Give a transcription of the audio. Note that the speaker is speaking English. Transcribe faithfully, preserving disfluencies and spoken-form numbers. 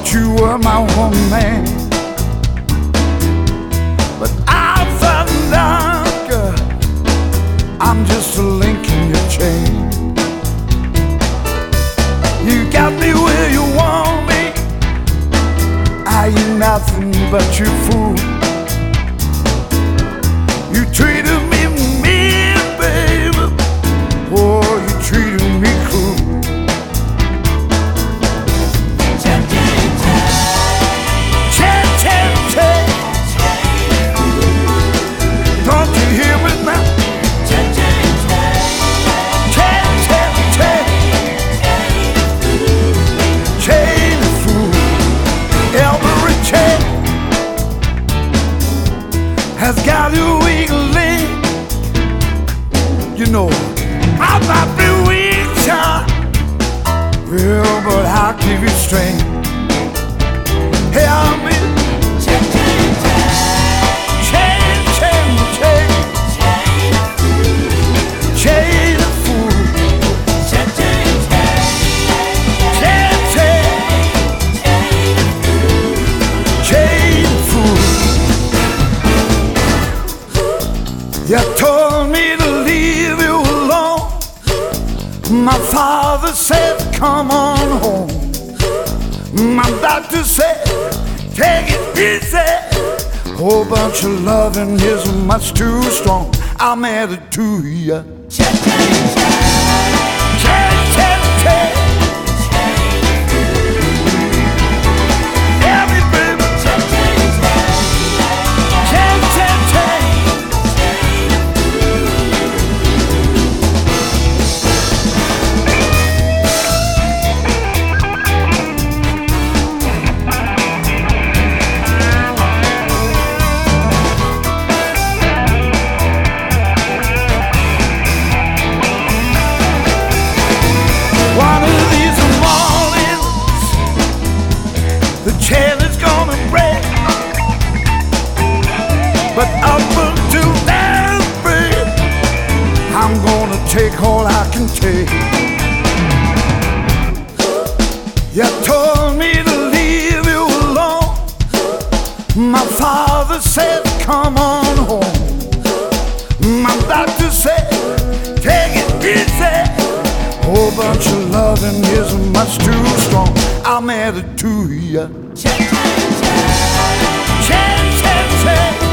thought you were my woman, but I found out, girl, I'm just a link in your chain. You got me where you want me, I ain't nothing but your fool. You treated me mean, baby, oh, you treated me cruel. Don't you hear me now? Chain fool, every chain has got a weak link. You know, I might be weak, child, well, but I'll keep you straight. Help me. Chain, chain, chain, chain fool. Chain, chain, chain fool. You told me to leave you alone. My father said, come on home. My doctor said, take it easy. Whole bunch of loving is much too strong. I'm added to ya. Check, check, check, check, check. Every baby. Check, check, check, check, check. One of these mornings, the chain is gonna break. But up until that break, I'm gonna take all I can take. You told me to leave you alone. My father said, come on home. My doctor said, take it easy. Whole bunch of loving is much too strong. I'm added to ya. Check, check, check. Check, check, check.